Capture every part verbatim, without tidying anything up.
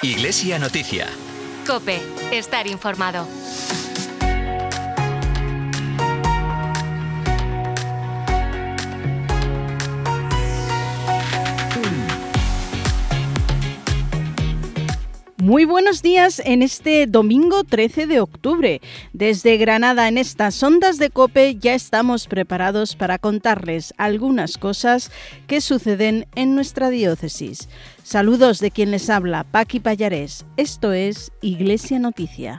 Iglesia Noticia. COPE. Estar informado. Muy buenos días en este domingo trece de octubre. Desde Granada, en estas ondas de COPE, ya estamos preparados para contarles algunas cosas que suceden en nuestra diócesis. Saludos de quien les habla, Paqui Pallarés. Esto es Iglesia Noticia.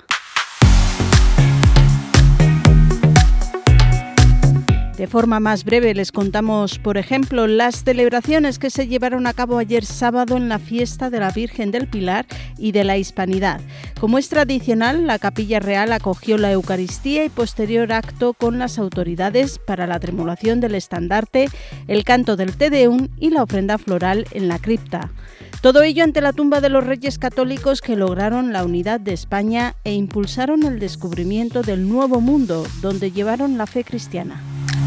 De forma más breve les contamos, por ejemplo, las celebraciones que se llevaron a cabo ayer sábado en la fiesta de la Virgen del Pilar y de la Hispanidad. Como es tradicional, la Capilla Real acogió la Eucaristía y posterior acto con las autoridades para la tremolación del estandarte, el canto del Te Deum y la ofrenda floral en la cripta. Todo ello ante la tumba de los Reyes Católicos que lograron la unidad de España e impulsaron el descubrimiento del Nuevo Mundo, donde llevaron la fe cristiana.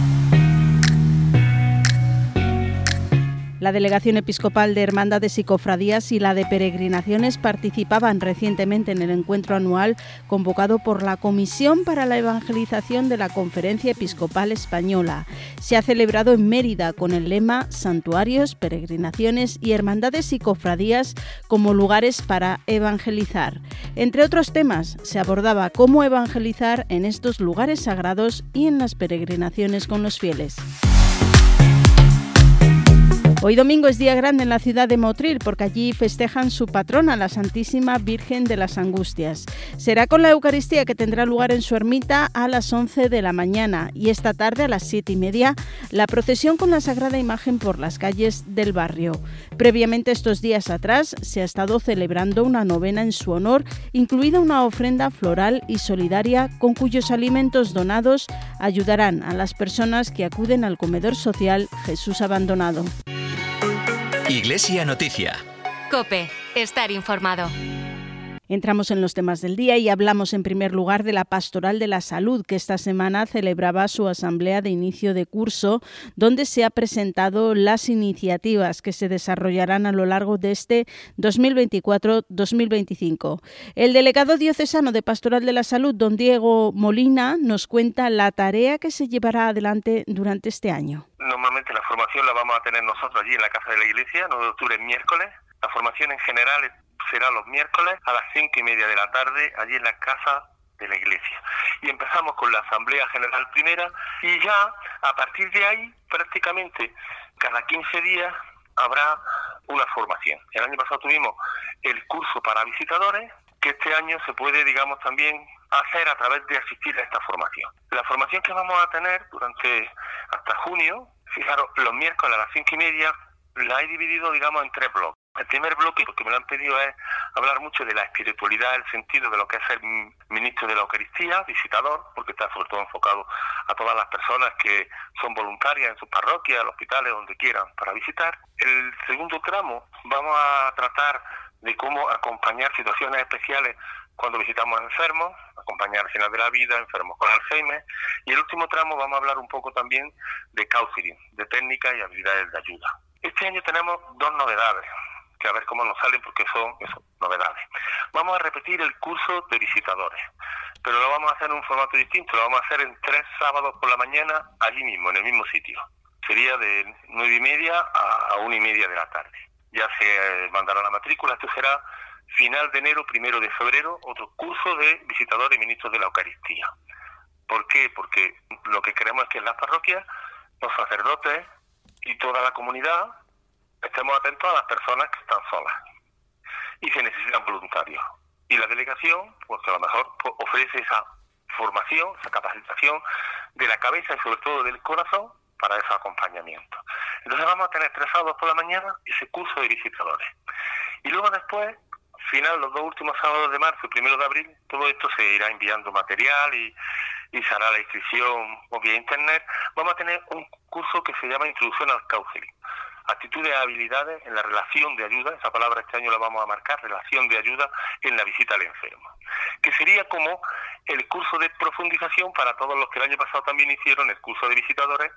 La Delegación Episcopal de Hermandades y Cofradías y la de Peregrinaciones participaban recientemente en el encuentro anual convocado por la Comisión para la Evangelización de la Conferencia Episcopal Española. Se ha celebrado en Mérida con el lema Santuarios, Peregrinaciones y Hermandades y Cofradías como lugares para evangelizar. Entre otros temas, se abordaba cómo evangelizar en estos lugares sagrados y en las peregrinaciones con los fieles. Hoy domingo es día grande en la ciudad de Motril porque allí festejan su patrona, la Santísima Virgen de las Angustias. Será con la Eucaristía que tendrá lugar en su ermita a las once de la mañana y esta tarde a las siete y media la procesión con la Sagrada Imagen por las calles del barrio. Previamente, estos días atrás, se ha estado celebrando una novena en su honor, incluida una ofrenda floral y solidaria con cuyos alimentos donados ayudarán a las personas que acuden al comedor social Jesús Abandonado. Iglesia Noticia. COPE. Estar informado. Entramos en los temas del día y hablamos en primer lugar de la Pastoral de la Salud, que esta semana celebraba su asamblea de inicio de curso, donde se han presentado las iniciativas que se desarrollarán a lo largo de este dos mil veinticuatro dos mil veinticinco. El delegado diocesano de Pastoral de la Salud, don Diego Molina, nos cuenta la tarea que se llevará adelante durante este año. Normalmente la formación la vamos a tener nosotros allí en la Casa de la Iglesia, nueve de octubre, miércoles. La formación en general será los miércoles a las cinco y media de la tarde, allí en la Casa de la Iglesia. Y empezamos con la Asamblea General primera y ya a partir de ahí prácticamente cada quince días habrá una formación. El año pasado tuvimos el curso para visitadores, que este año se puede, digamos, también hacer a través de asistir a esta formación. La formación que vamos a tener durante hasta junio, fijaros, los miércoles a las cinco y media, la he dividido, digamos, en tres bloques. El primer bloque, porque me lo han pedido, es hablar mucho de la espiritualidad, el sentido de lo que es ser ministro de la Eucaristía, visitador, porque está sobre todo enfocado a todas las personas que son voluntarias en sus parroquias, hospitales, donde quieran, para visitar. El segundo tramo vamos a tratar de cómo acompañar situaciones especiales cuando visitamos enfermos, acompañar al final de la vida, enfermos con Alzheimer. Y el último tramo vamos a hablar un poco también de counseling, de técnicas y habilidades de ayuda. Este año tenemos dos novedades, que a ver cómo nos salen porque son eso, novedades. Vamos a repetir el curso de visitadores, pero lo vamos a hacer en un formato distinto, lo vamos a hacer en tres sábados por la mañana, allí mismo, en el mismo sitio. Sería de nueve y media a una y media de la tarde. Ya se mandará la matrícula, esto será final de enero, primero de febrero, otro curso de visitadores y ministros de la Eucaristía. ¿Por qué? Porque lo que queremos es que en las parroquias los sacerdotes y toda la comunidad estemos atentos a las personas que están solas y se necesitan voluntarios. Y la delegación, pues a lo mejor pues, ofrece esa formación, esa capacitación de la cabeza y sobre todo del corazón para ese acompañamiento. Entonces vamos a tener tres sábados por la mañana ese curso de visitadores. Y luego después, final, los dos últimos sábados de marzo y primero de abril, todo esto se irá enviando material y, y se hará la inscripción o vía internet. Vamos a tener un curso que se llama Introducción al Counseling. Actitudes y habilidades en la relación de ayuda, esa palabra este año la vamos a marcar, relación de ayuda en la visita al enfermo, que sería como el curso de profundización para todos los que el año pasado también hicieron el curso de visitadores y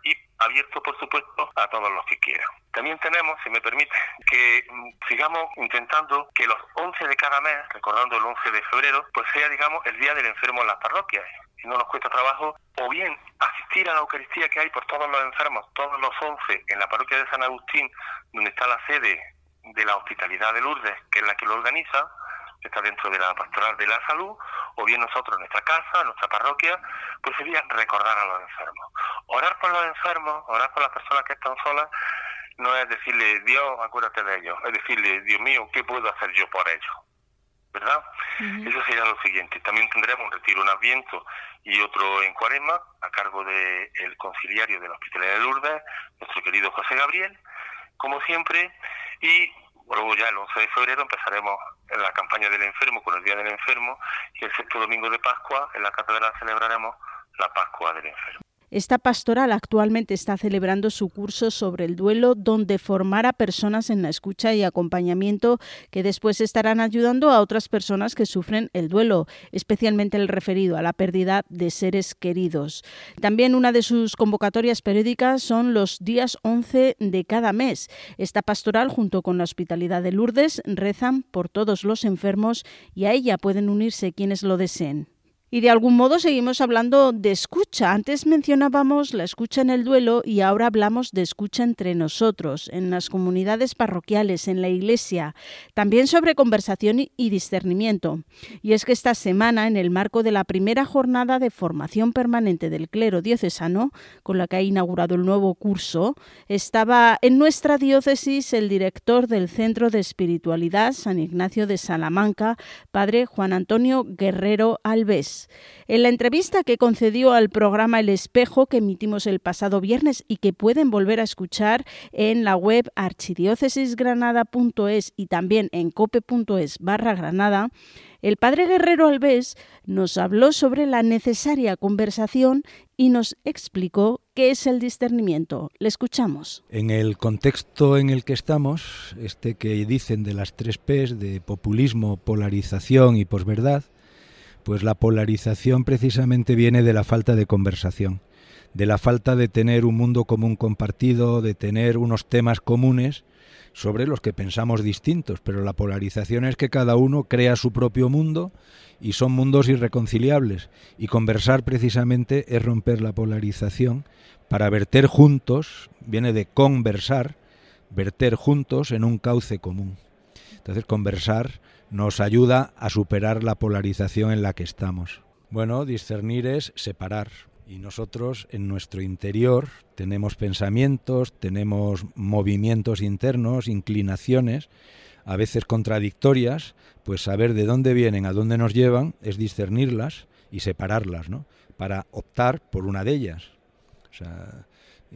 abierto, por supuesto, a todos los que quieran. También tenemos, si me permite, que sigamos intentando que los once de cada mes, recordando el once de febrero, pues sea, digamos, el Día del Enfermo en las parroquias. Y no nos cuesta trabajo, o bien asistir a la Eucaristía que hay por todos los enfermos, todos los once, en la parroquia de San Agustín, donde está la sede de la Hospitalidad de Lourdes, que es la que lo organiza, que está dentro de la Pastoral de la Salud, o bien nosotros en nuestra casa, en nuestra parroquia, pues sería recordar a los enfermos. Orar por los enfermos, orar por las personas que están solas, no es decirle, Dios, acuérdate de ellos, es decirle, Dios mío, ¿qué puedo hacer yo por ellos? ¿Verdad? Uh-huh. Eso sería lo siguiente. También tendremos un retiro en Adviento y otro en Cuaresma, a cargo del conciliario de la Hospitalidad de Lourdes, nuestro querido José Gabriel, como siempre, y luego ya el once de febrero empezaremos en la campaña del enfermo con el Día del Enfermo, y el sexto domingo de Pascua en la catedral celebraremos la Pascua del Enfermo. Esta pastoral actualmente está celebrando su curso sobre el duelo, donde formará personas en la escucha y acompañamiento que después estarán ayudando a otras personas que sufren el duelo, especialmente el referido a la pérdida de seres queridos. También una de sus convocatorias periódicas son los días once de cada mes. Esta pastoral, junto con la Hospitalidad de Lourdes, rezan por todos los enfermos y a ella pueden unirse quienes lo deseen. Y de algún modo seguimos hablando de escucha. Antes mencionábamos la escucha en el duelo y ahora hablamos de escucha entre nosotros, en las comunidades parroquiales, en la iglesia. También sobre conversación y discernimiento. Y es que esta semana, en el marco de la primera jornada de formación permanente del clero diocesano, con la que ha inaugurado el nuevo curso, estaba en nuestra diócesis el director del Centro de Espiritualidad San Ignacio de Salamanca, padre Juan Antonio Guerrero Alves. En la entrevista que concedió al programa El Espejo, que emitimos el pasado viernes y que pueden volver a escuchar en la web archidiócesisgranada punto es y también en cope punto es barra Granada, el padre Guerrero Alves nos habló sobre la necesaria conversación y nos explicó qué es el discernimiento. Le escuchamos. En el contexto en el que estamos, este que dicen de las tres P's, de populismo, polarización y posverdad, pues la polarización precisamente viene de la falta de conversación, de la falta de tener un mundo común compartido, de tener unos temas comunes sobre los que pensamos distintos, pero la polarización es que cada uno crea su propio mundo y son mundos irreconciliables, y conversar precisamente es romper la polarización para verter juntos, viene de conversar, verter juntos en un cauce común. Entonces conversar nos ayuda a superar la polarización en la que estamos. Bueno, discernir es separar, y nosotros en nuestro interior tenemos pensamientos, tenemos movimientos internos, inclinaciones, a veces contradictorias, pues saber de dónde vienen, a dónde nos llevan, es discernirlas y separarlas, ¿no? Para optar por una de ellas. O sea,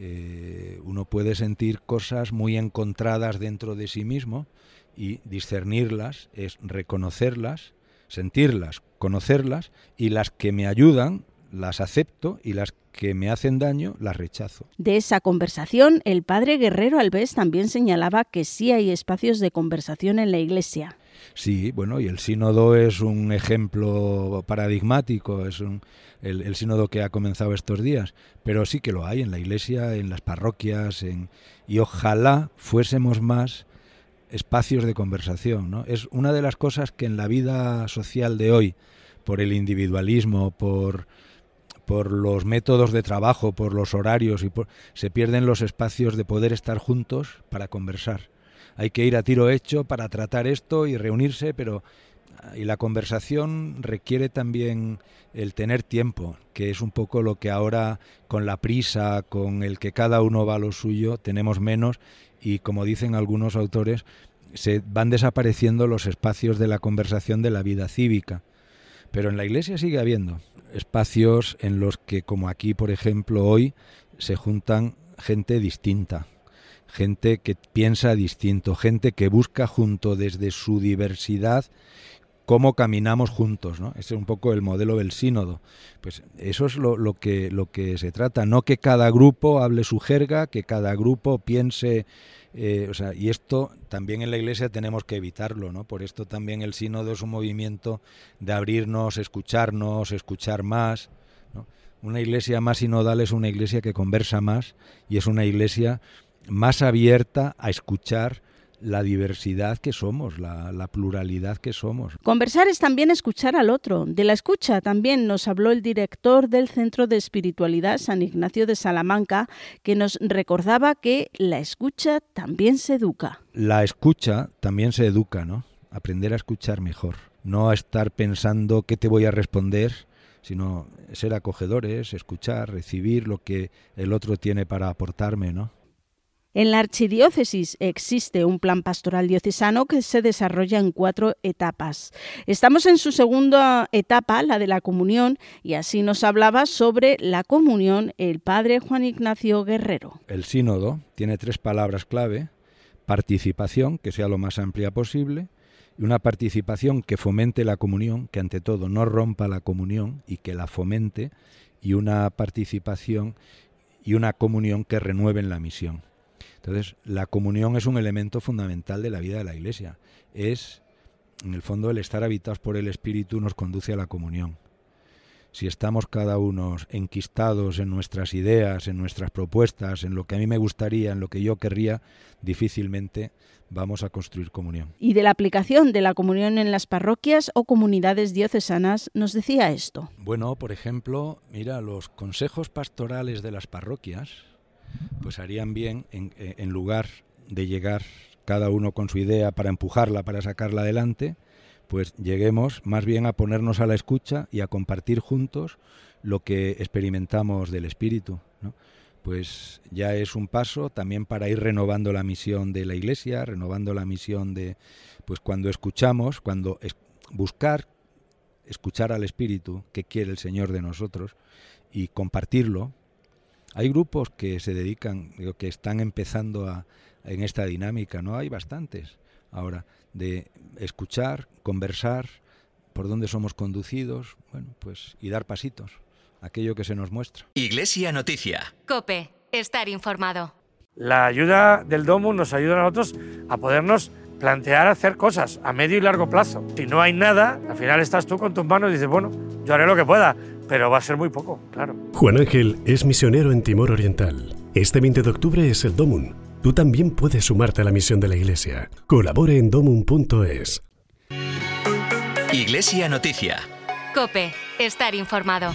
eh, uno puede sentir cosas muy encontradas dentro de sí mismo, y discernirlas es reconocerlas, sentirlas, conocerlas, y las que me ayudan las acepto y las que me hacen daño las rechazo. De esa conversación, el padre Guerrero Alves también señalaba que sí hay espacios de conversación en la Iglesia. Sí, bueno, y el sínodo es un ejemplo paradigmático, es un, el, el sínodo que ha comenzado estos días, pero sí que lo hay en la Iglesia, en las parroquias, en, y ojalá fuésemos más espacios de conversación, ¿no? Es una de las cosas que en la vida social de hoy, por el individualismo, por, por los métodos de trabajo, por los horarios, y por, se pierden los espacios de poder estar juntos para conversar. Hay que ir a tiro hecho para tratar esto y reunirse, pero y la conversación requiere también el tener tiempo, que es un poco lo que ahora, con la prisa, con el que cada uno va a lo suyo, tenemos menos. Y como dicen algunos autores, se van desapareciendo los espacios de la conversación de la vida cívica. Pero en la Iglesia sigue habiendo espacios en los que, como aquí, por ejemplo, hoy, se juntan gente distinta, gente que piensa distinto, gente que busca junto desde su diversidad cómo caminamos juntos, ¿no? Ese es un poco el modelo del sínodo. Pues eso es lo, lo que lo que se trata, no que cada grupo hable su jerga, que cada grupo piense, eh, o sea, y esto también en la Iglesia tenemos que evitarlo, ¿no? Por esto también el sínodo es un movimiento de abrirnos, escucharnos, escuchar más, ¿no? Una iglesia más sinodal es una iglesia que conversa más y es una iglesia más abierta a escuchar la diversidad que somos, la, la pluralidad que somos. Conversar es también escuchar al otro. De la escucha también nos habló el director del Centro de Espiritualidad San Ignacio de Salamanca, que nos recordaba que la escucha también se educa. La escucha también se educa, ¿no? Aprender a escuchar mejor. No a estar pensando qué te voy a responder, sino ser acogedores, escuchar, recibir lo que el otro tiene para aportarme, ¿no? En la archidiócesis existe un plan pastoral diocesano que se desarrolla en cuatro etapas. Estamos en su segunda etapa, la de la comunión, y así nos hablaba sobre la comunión el padre Juan Ignacio Guerrero. El sínodo tiene tres palabras clave: participación, que sea lo más amplia posible, y una participación que fomente la comunión, que ante todo no rompa la comunión y que la fomente, y una participación y una comunión que renueven la misión. Entonces, la comunión es un elemento fundamental de la vida de la Iglesia. Es, en el fondo, el estar habitados por el Espíritu nos conduce a la comunión. Si estamos cada uno enquistados en nuestras ideas, en nuestras propuestas, en lo que a mí me gustaría, en lo que yo querría, difícilmente vamos a construir comunión. Y de la aplicación de la comunión en las parroquias o comunidades diocesanas nos decía esto. Bueno, por ejemplo, mira, los consejos pastorales de las parroquias pues harían bien, en, en lugar de llegar cada uno con su idea para empujarla, para sacarla adelante, pues lleguemos más bien a ponernos a la escucha y a compartir juntos lo que experimentamos del Espíritu, ¿no? Pues ya es un paso también para ir renovando la misión de la Iglesia, renovando la misión de, pues cuando escuchamos, cuando es, buscar, escuchar al Espíritu, qué quiere el Señor de nosotros, y compartirlo. Hay grupos que se dedican, que están empezando a, en esta dinámica, ¿no? Hay bastantes ahora, de escuchar, conversar, por dónde somos conducidos, bueno, pues, y dar pasitos, aquello que se nos muestra. Iglesia Noticia. COPE. Estar informado. La ayuda del Domus nos ayuda a nosotros a podernos plantear hacer cosas a medio y largo plazo. Si no hay nada, al final estás tú con tus manos y dices, bueno, yo haré lo que pueda, pero va a ser muy poco, claro. Juan Ángel es misionero en Timor Oriental. Este veinte de octubre es el Domum. Tú también puedes sumarte a la misión de la Iglesia. Colabore en domum punto es. Iglesia Noticia. COPE. Estar informado.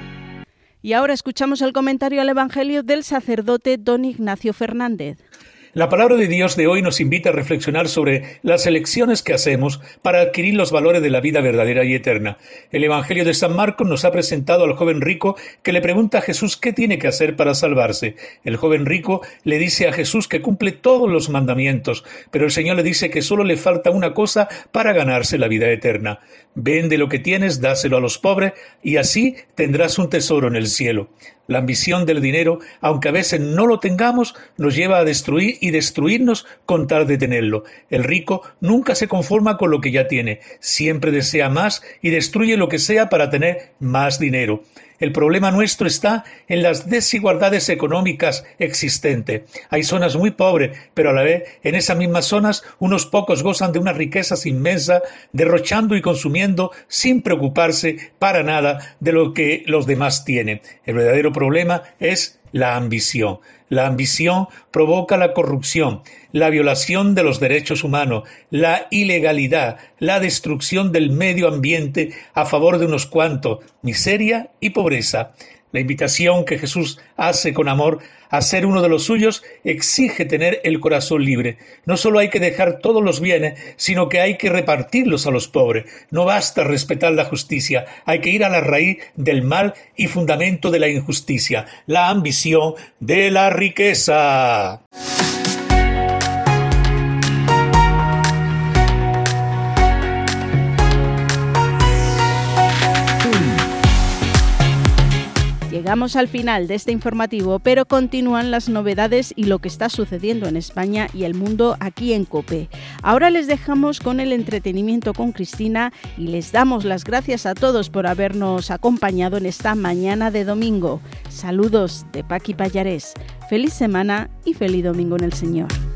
Y ahora escuchamos el comentario al Evangelio del sacerdote don Ignacio Fernández. La palabra de Dios de hoy nos invita a reflexionar sobre las elecciones que hacemos para adquirir los valores de la vida verdadera y eterna. El Evangelio de San Marcos nos ha presentado al joven rico que le pregunta a Jesús qué tiene que hacer para salvarse. El joven rico le dice a Jesús que cumple todos los mandamientos, pero el Señor le dice que solo le falta una cosa para ganarse la vida eterna. Vende lo que tienes, dáselo a los pobres y así tendrás un tesoro en el cielo. La ambición del dinero, aunque a veces no lo tengamos, nos lleva a destruir y destruirnos con tal de tenerlo. El rico nunca se conforma con lo que ya tiene, siempre desea más y destruye lo que sea para tener más dinero. El problema nuestro está en las desigualdades económicas existentes. Hay zonas muy pobres, pero a la vez en esas mismas zonas unos pocos gozan de unas riquezas inmensas, derrochando y consumiendo sin preocuparse para nada de lo que los demás tienen. El verdadero problema es la ambición. La ambición provoca la corrupción, la violación de los derechos humanos, la ilegalidad, la destrucción del medio ambiente a favor de unos cuantos, miseria y pobreza. La invitación que Jesús hace con amor a ser uno de los suyos exige tener el corazón libre. No solo hay que dejar todos los bienes, sino que hay que repartirlos a los pobres. No basta respetar la justicia, hay que ir a la raíz del mal y fundamento de la injusticia, la ambición de la riqueza. Llegamos al final de este informativo, pero continúan las novedades y lo que está sucediendo en España y el mundo aquí en COPE. Ahora les dejamos con el entretenimiento con Cristina y les damos las gracias a todos por habernos acompañado en esta mañana de domingo. Saludos de Paqui Pallarés. Feliz semana y feliz domingo en el Señor.